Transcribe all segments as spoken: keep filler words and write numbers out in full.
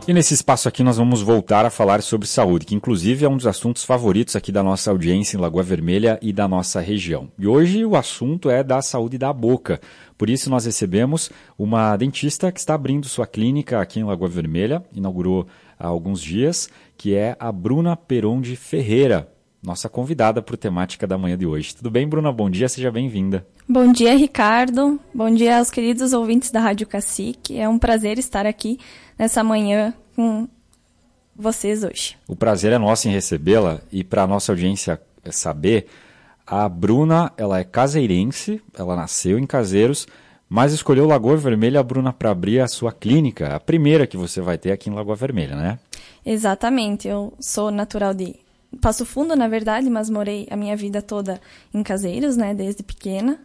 E nesse espaço aqui nós vamos voltar a falar sobre saúde, que inclusive é um dos assuntos favoritos aqui da nossa audiência em Lagoa Vermelha e da nossa região. E hoje o assunto é da saúde da boca. Por isso nós recebemos uma dentista que está abrindo sua clínica aqui em Lagoa Vermelha, inaugurou há alguns dias, que é a Bruna Perondi Ferreira, nossa convidada para o Temática da Manhã de hoje. Tudo bem, Bruna? Bom dia, seja bem-vinda. Bom dia, Ricardo. Bom dia aos queridos ouvintes da Rádio Cacique. É um prazer estar aqui nessa manhã com vocês hoje. O prazer é nosso em recebê-la e para a nossa audiência saber, a Bruna ela é caseirense, ela nasceu em Caseiros, mas escolheu Lagoa Vermelha, Bruna, para abrir a sua clínica, a primeira que você vai ter aqui em Lagoa Vermelha, né? Exatamente, eu sou natural de Passo Fundo, na verdade, mas morei a minha vida toda em Caseiros, né, desde pequena.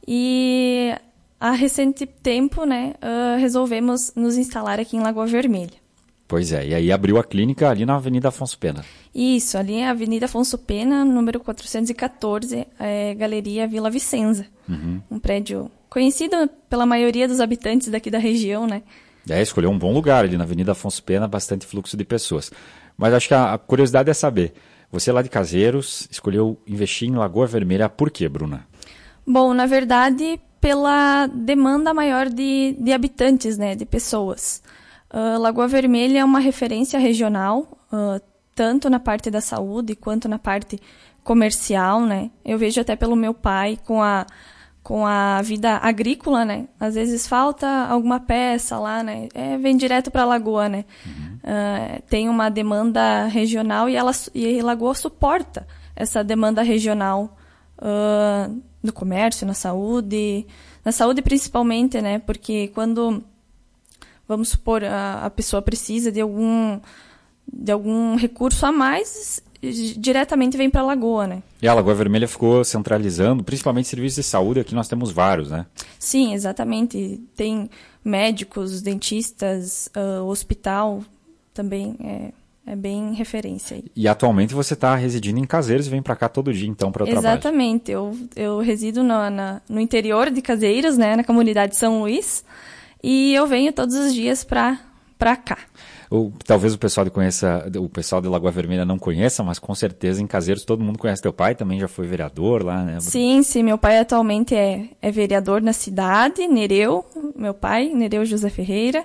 E há recente tempo, né, uh, resolvemos nos instalar aqui em Lagoa Vermelha. Pois é, e aí abriu a clínica ali na Avenida Afonso Pena. Isso, ali é a Avenida Afonso Pena, número quatrocentos e quatorze, é, Galeria Vila Vicenza. Uhum. Um prédio conhecido pela maioria dos habitantes daqui da região, né? É, escolheu um bom lugar ali na Avenida Afonso Pena, bastante fluxo de pessoas. Mas acho que a, a curiosidade é saber, você lá de Caseiros escolheu investir em Lagoa Vermelha, por quê, Bruna? Bom, na verdade, pela demanda maior de, de habitantes, né, de pessoas. Uh, Lagoa Vermelha é uma referência regional, uh, tanto na parte da saúde quanto na parte comercial, né? Eu vejo até pelo meu pai com a, com a vida agrícola, né? Às vezes falta alguma peça lá, né? É, vem direto para a Lagoa, né? Uhum. Uh, tem uma demanda regional e, ela, e a Lagoa suporta essa demanda regional uh, no comércio, na saúde, na saúde principalmente, né? Porque quando, vamos supor, a, a pessoa precisa de algum, de algum recurso a mais, diretamente vem para a Lagoa, né? E a Lagoa Vermelha ficou centralizando, principalmente serviços de saúde, aqui nós temos vários, né? Sim, exatamente. Tem médicos, dentistas, uh, hospital também é, é bem referência aí. E atualmente você está residindo em Caseiros e vem para cá todo dia, então, para o trabalho? Exatamente. Eu, eu resido no, na, no interior de Caseiros, né, na comunidade de São Luís, e eu venho todos os dias para para cá. Ou, talvez o pessoal de conheça, o pessoal de Lagoa Vermelha não conheça, mas com certeza em Caseiros todo mundo conhece teu pai, também já foi vereador lá, né? Sim, sim, meu pai atualmente é, é vereador na cidade, Nereu, meu pai, Nereu José Ferreira,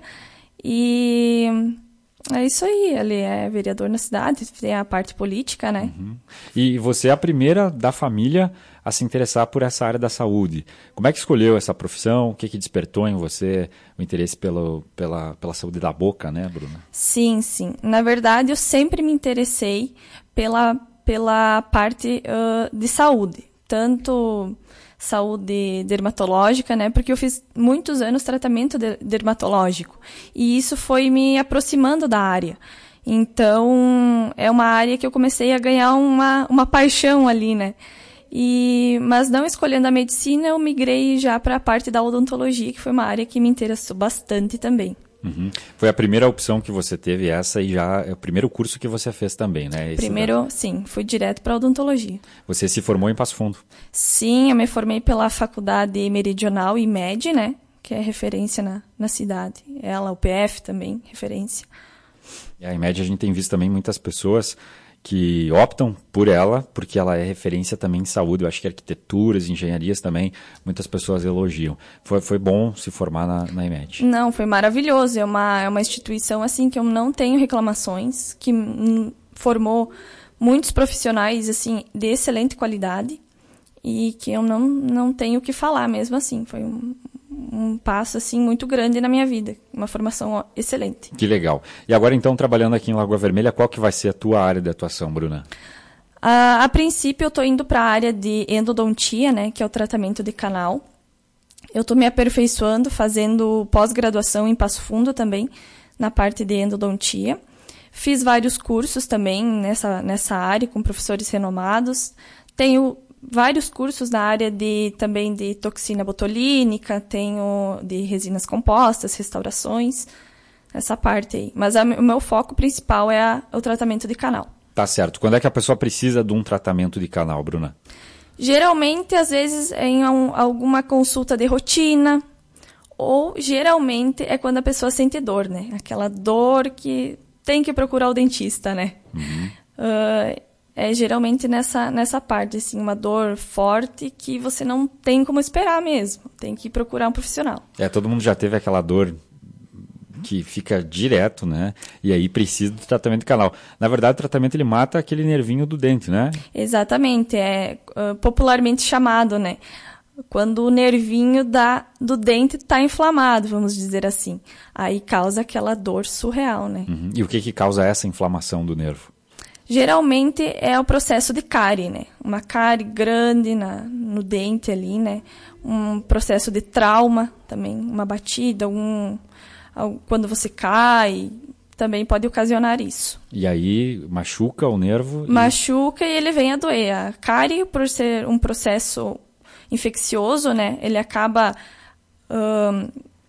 e é isso aí, ele é vereador na cidade, tem a parte política, né? Uhum. E você é a primeira da família a se interessar por essa área da saúde. Como é que escolheu essa profissão? O que, que despertou em você o interesse pelo, pela, pela saúde da boca, né, Bruna? Sim, sim. Na verdade, eu sempre me interessei pela, pela parte uh, de saúde. Tanto saúde dermatológica, né? Porque eu fiz muitos anos tratamento de, dermatológico. E isso foi me aproximando da área. Então, é uma área que eu comecei a ganhar uma, uma paixão ali, né? E, mas não escolhendo a medicina, eu migrei já para a parte da odontologia, que foi uma área que me interessou bastante também. Uhum. Foi a primeira opção que você teve essa e já é o primeiro curso que você fez também, né? Esse primeiro, da... sim, fui direto para a odontologia. Você se formou em Passo Fundo? Sim, eu me formei pela Faculdade Meridional I M E D, né? Que é referência na, na cidade. Ela, o P F também, referência. E a I M E D a gente tem visto também muitas pessoas que optam por ela, porque ela é referência também em saúde. Eu acho que arquiteturas, engenharias também, muitas pessoas elogiam. Foi, foi bom se formar na, na I M E D? Não, foi maravilhoso. É uma, é uma instituição assim que eu não tenho reclamações, que m, formou muitos profissionais assim de excelente qualidade e que eu não, não tenho o que falar mesmo assim. Foi um, um passo assim muito grande na minha vida, uma formação excelente. Que legal. E agora então, trabalhando aqui em Lagoa Vermelha, qual que vai ser a tua área de atuação, Bruna? A, a princípio eu estou indo para a área de endodontia, né, que é o tratamento de canal. Eu estou me aperfeiçoando, fazendo pós-graduação em Passo Fundo também, na parte de endodontia. Fiz vários cursos também nessa, nessa área, com professores renomados. Tenho vários cursos na área de, também de toxina botulínica, tenho de resinas compostas, restaurações, essa parte aí. Mas a, o meu foco principal é a, o tratamento de canal. Tá certo. Quando é que a pessoa precisa de um tratamento de canal, Bruna? Geralmente, às vezes, em um, alguma consulta de rotina, ou geralmente é quando a pessoa sente dor, né? Aquela dor que tem que procurar o dentista, né? Uhum. Uh, é geralmente nessa, nessa parte, assim, uma dor forte que você não tem como esperar mesmo. Tem que procurar um profissional. É, todo mundo já teve aquela dor que fica direto, né? E aí precisa do tratamento de canal. Na verdade, o tratamento ele mata aquele nervinho do dente, né? Exatamente, é uh, popularmente chamado, né? Quando o nervinho da, do dente está inflamado, vamos dizer assim. Aí causa aquela dor surreal, né? Uhum. E o que que causa essa inflamação do nervo? Geralmente é o processo de cárie, né? Uma cárie grande na, no dente ali, né? Um processo de trauma também, uma batida, um, quando você cai, também pode ocasionar isso. E aí machuca o nervo? Machuca e, e ele vem a doer. A cárie, por ser um processo infeccioso, né? Ele acaba... Um,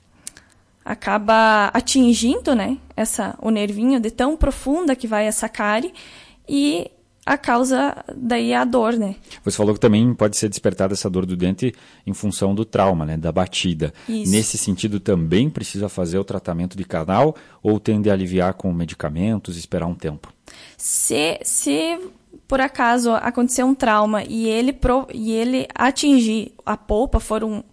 acaba atingindo, né, essa, o nervinho de tão profunda que vai essa cárie e a causa daí é a dor, né. Você falou que também pode ser despertada essa dor do dente em função do trauma, né, da batida. Isso. Nesse sentido também precisa fazer o tratamento de canal ou tende a aliviar com medicamentos e esperar um tempo? Se, se por acaso acontecer um trauma e ele, pro, e ele atingir a polpa, for um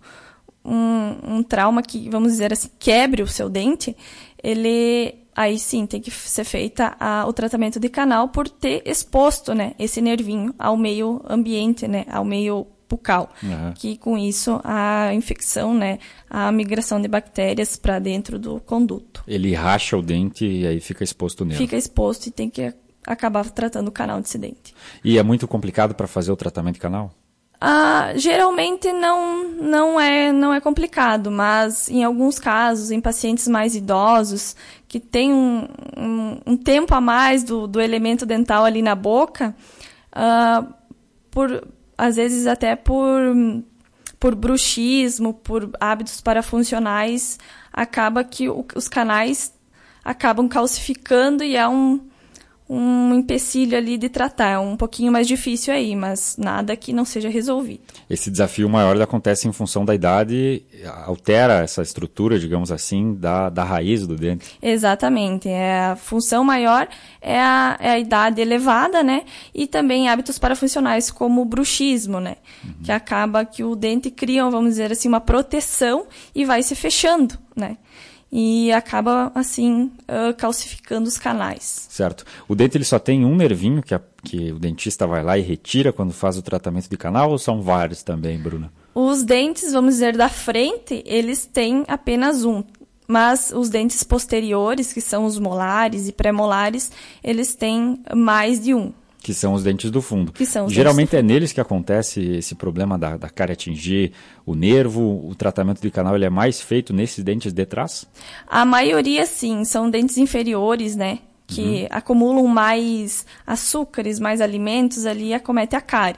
Um, um trauma que, vamos dizer assim, quebre o seu dente, ele, aí sim, tem que ser feita a, o tratamento de canal por ter exposto, né, esse nervinho ao meio ambiente, né, ao meio bucal, uhum. Que com isso a infecção, né, a migração de bactérias para dentro do conduto. Ele racha o dente e aí fica exposto o nervo. Fica exposto e tem que acabar tratando o canal desse dente. E é muito complicado para fazer o tratamento de canal? Ah, geralmente não, não, é, não é complicado, mas em alguns casos, em pacientes mais idosos, que têm um, um, um tempo a mais do, do elemento dental ali na boca, ah, por, às vezes até por, por bruxismo, por hábitos parafuncionais, acaba que o, os canais acabam calcificando e há um... um empecilho ali de tratar, é um pouquinho mais difícil aí, mas nada que não seja resolvido. Esse desafio maior acontece em função da idade, altera essa estrutura, digamos assim, da, da raiz do dente. Exatamente, é, a função maior é a, é a idade elevada, né, e também hábitos parafuncionais como o bruxismo, né, uhum. Que acaba que o dente cria, vamos dizer assim, uma proteção e vai se fechando, né. E acaba, assim, uh, calcificando os canais. Certo. O dente ele só tem um nervinho que, a, que o dentista vai lá e retira quando faz o tratamento de canal ou são vários também, Bruna? Os dentes, vamos dizer, da frente, eles têm apenas um. Mas os dentes posteriores, que são os molares e pré-molares, eles têm mais de um. Que são os dentes do fundo. Que são os Geralmente dentes do fundo. É neles que acontece esse problema da, da cárie atingir o nervo. O tratamento de canal ele é mais feito nesses dentes de trás? A maioria, sim. São dentes inferiores, né? Que uhum. acumulam mais açúcares, mais alimentos ali e acomete a cárie.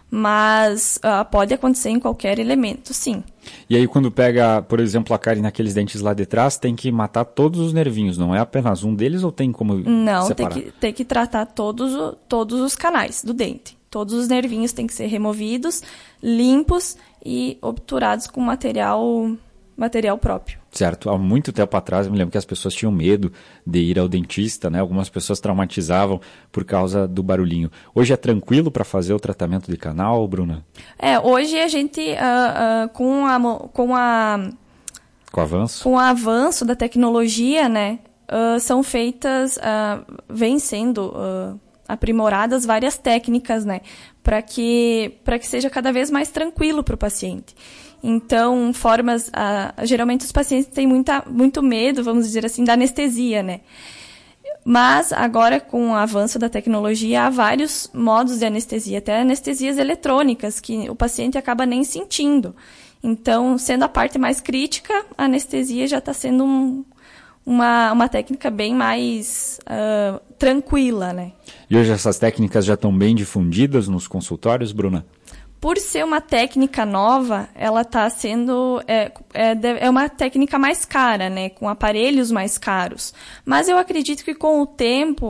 Mas uh, pode acontecer em qualquer elemento, sim. E aí quando pega, por exemplo, a cárie naqueles dentes lá de trás, tem que matar todos os nervinhos, não é apenas um deles ou tem como não, separar? Não, tem que, tem que tratar todos, todos os canais do dente. Todos os nervinhos têm que ser removidos, limpos e obturados com material, material próprio. Certo. Há muito tempo atrás, eu me lembro que as pessoas tinham medo de ir ao dentista, né? Algumas pessoas traumatizavam por causa do barulhinho. Hoje é tranquilo para fazer o tratamento de canal, Bruna? É, hoje a gente, uh, uh, com, a, com, a, com o avanço? Com o avanço da tecnologia, né? Uh, são feitas, uh, vem sendo uh, aprimoradas várias técnicas, né? Para que, para que seja cada vez mais tranquilo para o paciente. Então, formas... Uh, geralmente os pacientes têm muita, muito medo, vamos dizer assim, da anestesia, né? Mas agora, com o avanço da tecnologia, há vários modos de anestesia, até anestesias eletrônicas, que o paciente acaba nem sentindo. Então, sendo a parte mais crítica, a anestesia já está sendo um, uma, uma técnica bem mais uh, tranquila, né? E hoje essas técnicas já estão bem difundidas nos consultórios, Bruna? Por ser uma técnica nova, ela está sendo... É, é, é uma técnica mais cara, né? Com aparelhos mais caros. Mas eu acredito que com o tempo,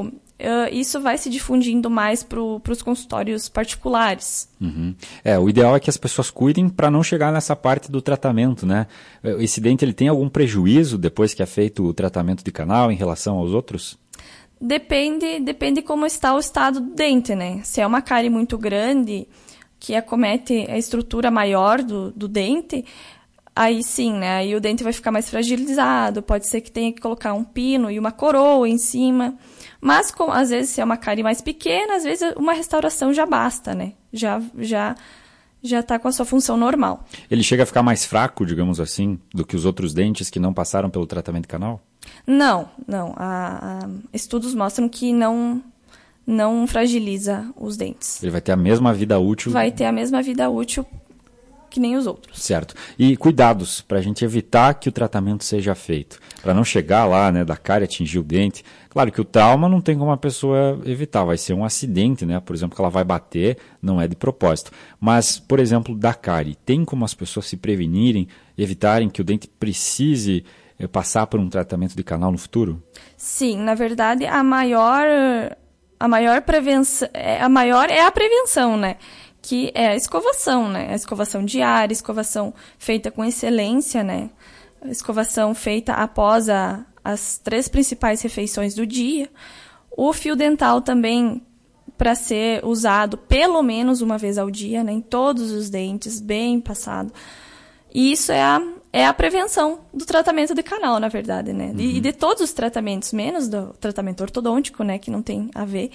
uh, isso vai se difundindo mais para os consultórios particulares. Uhum. É, o ideal é que as pessoas cuidem para não chegar nessa parte do tratamento, né? Esse dente, ele tem algum prejuízo depois que é feito o tratamento de canal em relação aos outros? Depende, depende como está o estado do dente, né? Se é uma cárie muito grande, que acomete a estrutura maior do, do dente, aí sim, né? Aí o dente vai ficar mais fragilizado, pode ser que tenha que colocar um pino e uma coroa em cima. Mas, com, às vezes, se é uma cárie mais pequena, às vezes uma restauração já basta, né? Já já já está com a sua função normal. Ele chega a ficar mais fraco, digamos assim, do que os outros dentes que não passaram pelo tratamento de canal? Não, não. A, a, estudos mostram que não, não fragiliza os dentes. Ele vai ter a mesma vida útil? Vai ter a mesma vida útil que nem os outros. Certo. E cuidados para a gente evitar que o tratamento seja feito. Para não chegar lá, né, da cárie atingir o dente. Claro que o trauma não tem como a pessoa evitar. Vai ser um acidente, né? Por exemplo, que ela vai bater, não é de propósito. Mas, por exemplo, da cárie, tem como as pessoas se prevenirem, evitarem que o dente precise passar por um tratamento de canal no futuro? Sim, na verdade, a maior, a maior prevenção, a maior é a prevenção, né? Que é a escovação, né? A escovação diária, escovação feita com excelência, né? A escovação feita após a, as três principais refeições do dia. O fio dental também, para ser usado pelo menos uma vez ao dia, né? Em todos os dentes, bem passado. E isso é a, é a prevenção do tratamento de canal, na verdade, né? Uhum. E de todos os tratamentos, menos do tratamento ortodôntico, né? Que não tem a ver,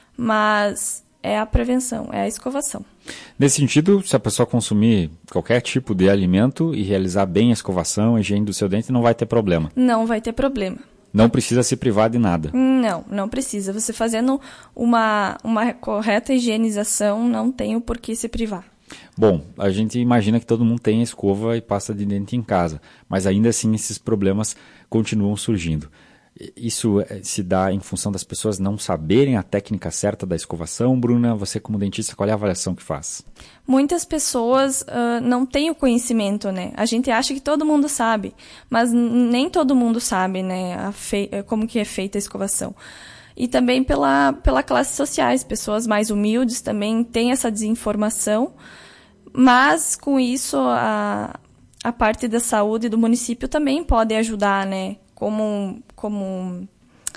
mas é a prevenção, é a escovação. Nesse sentido, se a pessoa consumir qualquer tipo de alimento e realizar bem a escovação, a higiene do seu dente, não vai ter problema? Não vai ter problema. Não precisa se privar de nada? Não, não precisa. Você fazendo uma, uma correta higienização, não tem o porquê se privar. Bom, a gente imagina que todo mundo tem escova e pasta de dente em casa, mas ainda assim esses problemas continuam surgindo. Isso se dá em função das pessoas não saberem a técnica certa da escovação? Bruna, você como dentista, qual é a avaliação que faz? Muitas pessoas uh, não têm o conhecimento, né? A gente acha que todo mundo sabe, mas nem todo mundo sabe, né, a fe... como que é feita a escovação. E também pela, pela classe sociais, pessoas mais humildes também têm essa desinformação, mas com isso a, a parte da saúde do município também pode ajudar, né? Como, como...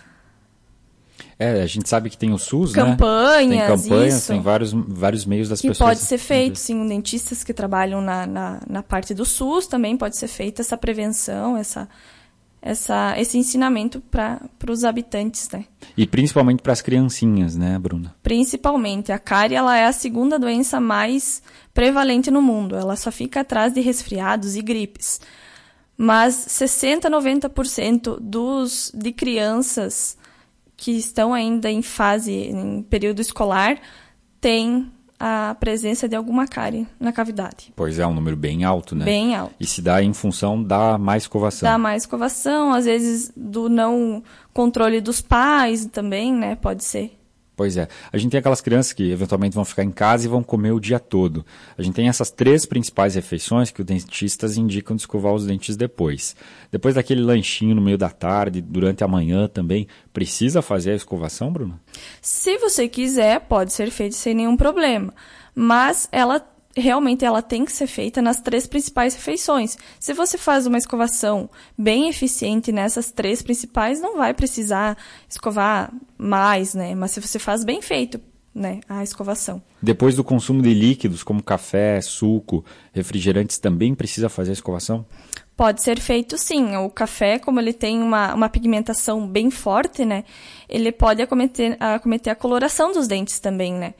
É, a gente sabe que tem o SUS, campanhas, né? Tem campanhas, isso, tem vários, vários meios das que pessoas... Que pode ser feito, sim, dentistas que trabalham na, na, na parte do SUS também pode ser feita essa prevenção, essa... Essa, esse ensinamento para os habitantes, né? E principalmente para as criancinhas, né, Bruna? Principalmente. A cárie, ela é a segunda doença mais prevalente no mundo. Ela só fica atrás de resfriados e gripes. Mas sessenta a noventa por cento dos, de crianças que estão ainda em fase, em período escolar, têm a presença de alguma cárie na cavidade. Pois é, um número bem alto, né? Bem alto. E se dá em função da má escovação. Da má escovação, às vezes do não controle dos pais também, né? Pode ser. Pois é. A gente tem aquelas crianças que eventualmente vão ficar em casa e vão comer o dia todo. A gente tem essas três principais refeições que os dentistas indicam de escovar os dentes depois. Depois daquele lanchinho no meio da tarde, durante a manhã também, precisa fazer a escovação, Bruna? Se você quiser, pode ser feito sem nenhum problema. Mas ela realmente ela tem que ser feita nas três principais refeições. Se você faz uma escovação bem eficiente nessas três principais, não vai precisar escovar mais, né? Mas se você faz bem feito, né, a escovação. Depois do consumo de líquidos, como café, suco, refrigerantes, também precisa fazer a escovação? Pode ser feito sim. O café, como ele tem uma, uma pigmentação bem forte, né, ele pode acometer, acometer a coloração dos dentes também, né?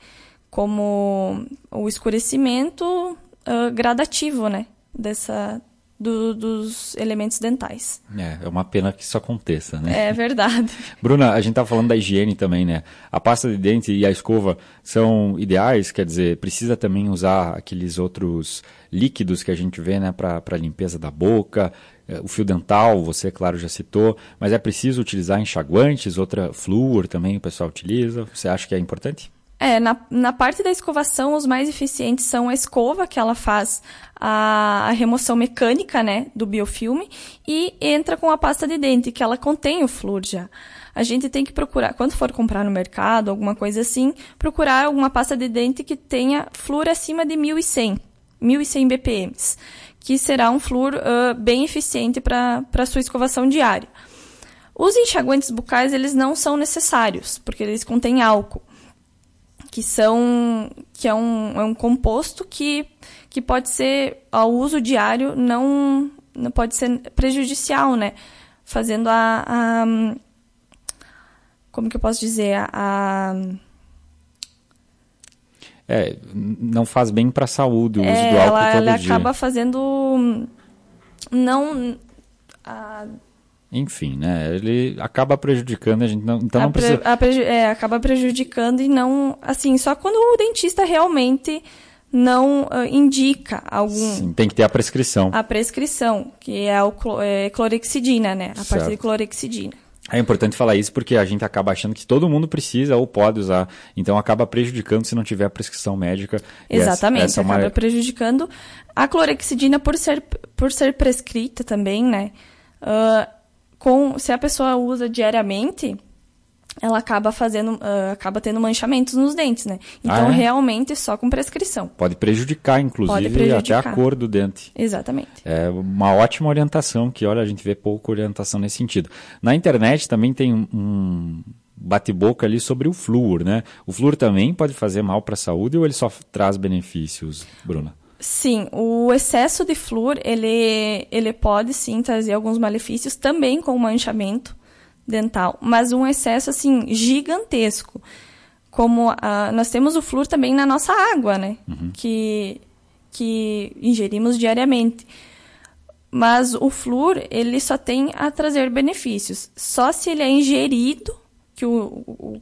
Como o escurecimento uh, gradativo, né, dessa, do, dos elementos dentais. É, é uma pena que isso aconteça, né? É verdade. Bruna, a gente tá falando da higiene também, né? A pasta de dente e a escova são ideais, quer dizer, precisa também usar aqueles outros líquidos que a gente vê, né, para para limpeza da boca. O fio dental, você, claro, já citou, mas é preciso utilizar enxaguantes, outra flúor também o pessoal utiliza. Você acha que é importante? É, na, na parte da escovação, os mais eficientes são a escova, que ela faz a, a remoção mecânica, né, do biofilme, e entra com a pasta de dente, que ela contém o flúor já. A gente tem que procurar, quando for comprar no mercado, alguma coisa assim, procurar alguma pasta de dente que tenha flúor acima de mil e cem B P M, que será um flúor uh, bem eficiente para a sua escovação diária. Os enxaguantes bucais, eles não são necessários, porque eles contêm álcool, que, são, que é, um, é um composto que, que pode ser, ao uso diário, não, não pode ser prejudicial, né? Fazendo a, a como que eu posso dizer, a... É, não faz bem para a saúde o uso é, do álcool ela, todo ela dia. acaba fazendo... não... A, Enfim, né? Ele acaba prejudicando a gente. Não, então a não precisa... pre, a preju, é, acaba prejudicando e não... Assim, só quando o dentista realmente não uh, indica algum... Sim, tem que ter a prescrição. A prescrição, que é a é, clorexidina, né? A Certo. parte de clorexidina. É importante falar isso porque a gente acaba achando que todo mundo precisa ou pode usar. Então acaba prejudicando se não tiver a prescrição médica. Exatamente, essa, essa acaba é uma... prejudicando. A clorexidina, por ser, por ser prescrita também, né? Uh, com, se a pessoa usa diariamente, ela acaba fazendo, uh, acaba tendo manchamentos nos dentes, né? Então, ah, é? realmente, só com prescrição. Pode prejudicar, inclusive, Pode prejudicar. até a cor do dente. Exatamente. É uma ótima orientação, que olha, a gente vê pouca orientação nesse sentido. Na internet também tem um bate-boca ali sobre o flúor, né? O flúor também pode fazer mal para a saúde ou ele só traz benefícios, Bruna? Sim, o excesso de flúor, ele, ele pode sim trazer alguns malefícios, também com o manchamento dental, mas um excesso assim gigantesco. Como a, nós temos o flúor também na nossa água, né? Uhum. Que, que ingerimos diariamente. Mas o flúor, ele só tem a trazer benefícios. Só se ele é ingerido, que o, o,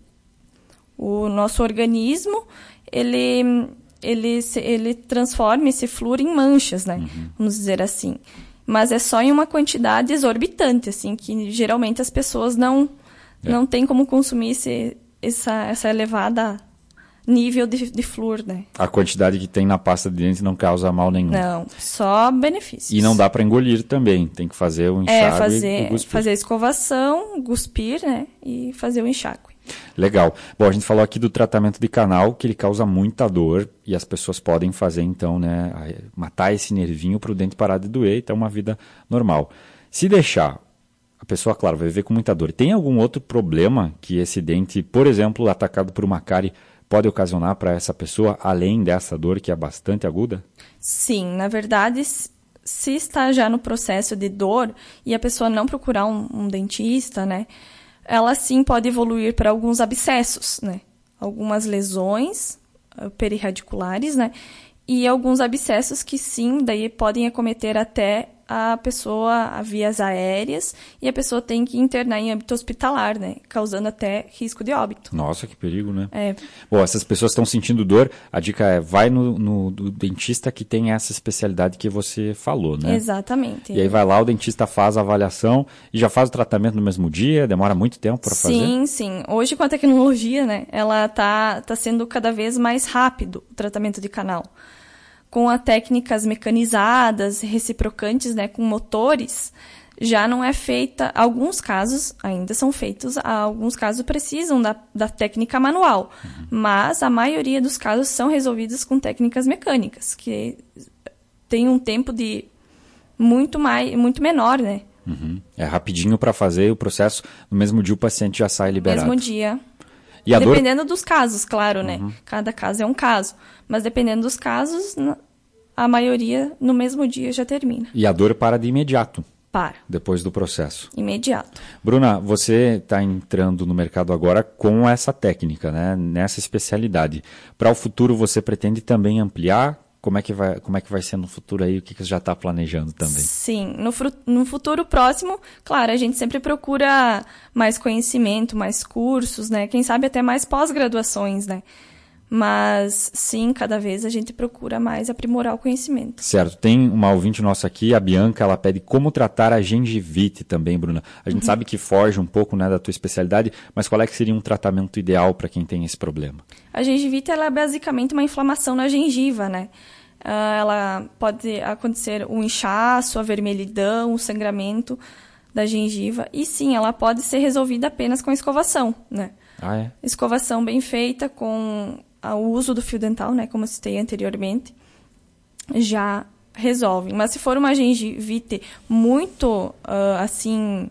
o nosso organismo, ele... Ele, ele transforma esse flúor em manchas, né? Uhum. Vamos dizer assim. Mas é só em uma quantidade exorbitante, assim, que geralmente as pessoas não, é. não têm como consumir esse, essa, essa elevada nível de, de flúor, né? A quantidade que tem na pasta de dente não causa mal nenhum. Não, só benefícios. E não dá para engolir também, tem que fazer o enxágue é, fazer, e cuspir. fazer a escovação, cuspir, né? E fazer o enxágue. Legal. Bom, a gente falou aqui do tratamento de canal, que ele causa muita dor e as pessoas podem fazer, então, né, matar esse nervinho para o dente parar de doer e ter uma vida normal. Se deixar, a pessoa, claro, vai viver com muita dor. Tem algum outro problema que esse dente, por exemplo, atacado por uma cárie, pode ocasionar para essa pessoa, além dessa dor que é bastante aguda? Sim, na verdade, se está já no processo de dor e a pessoa não procurar um, um dentista, né, ela sim pode evoluir para alguns abscessos, né? Algumas lesões uh, perirradiculares, né? E alguns abscessos que sim, daí podem acometer até a pessoa a vias aéreas e a pessoa tem que internar em âmbito hospitalar, né? Causando até risco de óbito. Nossa, que perigo, né? É. Bom, essas pessoas estão sentindo dor, a dica é, vai no, no do dentista que tem essa especialidade que você falou, né? Exatamente. E aí vai lá, o dentista faz a avaliação e já faz o tratamento no mesmo dia, demora muito tempo para fazer? Sim, sim. Hoje com a tecnologia, né? Ela tá, tá sendo cada vez mais rápido o tratamento de canal. Com as técnicas mecanizadas, reciprocantes, né, com motores, já não é feita, alguns casos ainda são feitos, alguns casos precisam da, da técnica manual, uhum. Mas a maioria dos casos são resolvidos com técnicas mecânicas, que tem um tempo de muito, mais, muito menor, né? Uhum. É rapidinho para fazer o processo, no mesmo dia o paciente já sai liberado. No mesmo dia. E a dependendo dor... dos casos, claro, né? Uhum. Cada caso é um caso. Mas dependendo dos casos, a maioria no mesmo dia já termina. E a dor para de imediato? Para. Depois do processo? Imediato. Bruna, você está entrando no mercado agora com essa técnica, né? Nessa especialidade. Para o futuro você pretende também ampliar? Como é que vai, como é que vai ser no futuro aí? O que, que você já está planejando também? Sim, no, no futuro próximo, claro, a gente sempre procura mais conhecimento, mais cursos, né? Quem sabe até mais pós-graduações, né? Mas, sim, cada vez a gente procura mais aprimorar o conhecimento. Certo. Tem uma ouvinte nossa aqui, a Bianca, ela pede como tratar a gengivite também, Bruna. A gente uhum. sabe que foge um pouco, né, da tua especialidade, mas qual é que seria um tratamento ideal para quem tem esse problema? A gengivite, ela é basicamente uma inflamação na gengiva, né? Uh, ela pode acontecer um inchaço, a vermelhidão, o sangramento da gengiva. E, sim, ela pode ser resolvida apenas com escovação, né? Ah, é? Escovação bem feita com o uso do fio dental, né, como eu citei anteriormente, já resolve. Mas se for uma gengivite muito, uh, assim,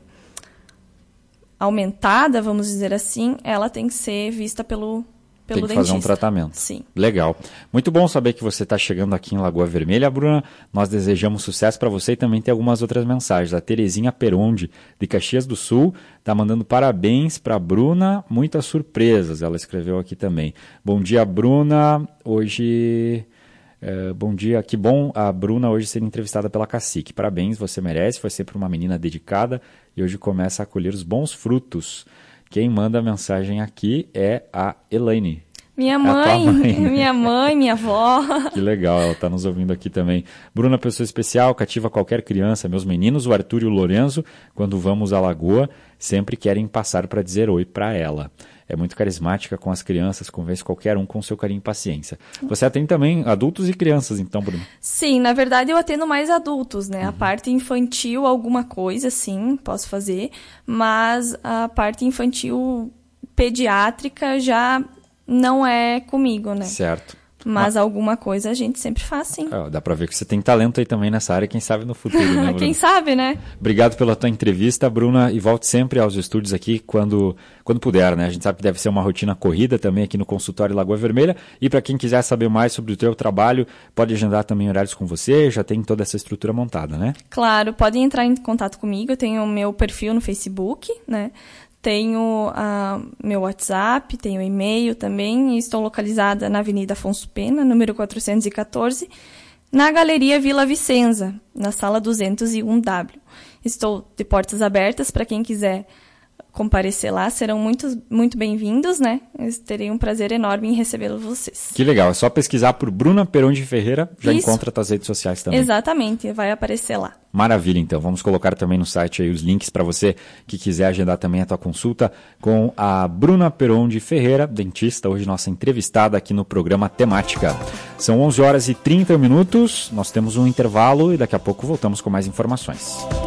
aumentada, vamos dizer assim, ela tem que ser vista pelo, pelo dentista. Tem que fazer um tratamento. Sim. Legal. Muito bom saber que você está chegando aqui em Lagoa Vermelha, Bruna. Nós desejamos sucesso para você e também tem algumas outras mensagens. A Terezinha Peronde, de Caxias do Sul, está mandando parabéns para a Bruna, muitas surpresas, ela escreveu aqui também. Bom dia, Bruna, hoje... É, bom dia, que bom a Bruna hoje ser entrevistada pela Cacique. Parabéns, você merece, foi sempre uma menina dedicada e hoje começa a colher os bons frutos. Quem manda a mensagem aqui é a Elaine. Minha mãe, mãe, minha mãe, minha avó. Que legal, ela está nos ouvindo aqui também. Bruna, pessoa especial, cativa qualquer criança. Meus meninos, o Arthur e o Lorenzo, quando vamos à Lagoa, sempre querem passar para dizer oi para ela. É muito carismática com as crianças, convence qualquer um com seu carinho e paciência. Você atende também adultos e crianças, então, Bruna? Sim, na verdade eu atendo mais adultos, né? Uhum. A parte infantil, alguma coisa, sim, posso fazer. Mas a parte infantil pediátrica já... não é comigo, né? Certo. Mas ah. alguma coisa a gente sempre faz, sim. É, dá pra ver que você tem talento aí também nessa área, quem sabe no futuro, né, Bruna? Quem sabe, né? Obrigado pela tua entrevista, Bruna, e volte sempre aos estúdios aqui quando, quando puder, né? A gente sabe que deve ser uma rotina corrida também aqui no consultório Lagoa Vermelha, e para quem quiser saber mais sobre o teu trabalho, pode agendar também horários com você, já tem toda essa estrutura montada, né? Claro, podem entrar em contato comigo, eu tenho o meu perfil no Facebook, né? Tenho uh, meu WhatsApp, tenho e-mail também, e estou localizada na Avenida Afonso Pena, número quatrocentos e quatorze, na Galeria Vila Vicenza, na sala duzentos e um W. Estou de portas abertas para quem quiser comparecer lá, serão muito, muito bem-vindos, né? Eu terei um prazer enorme em recebê-los vocês. Que legal, é só pesquisar por Bruna Peronde Ferreira, já Isso. encontra as redes sociais também. Exatamente, vai aparecer lá. Maravilha, então. Vamos colocar também no site aí os links para você que quiser agendar também a tua consulta com a Bruna Peronde Ferreira, dentista, hoje nossa entrevistada aqui no programa Temática. São onze horas e trinta minutos, nós temos um intervalo e daqui a pouco voltamos com mais informações.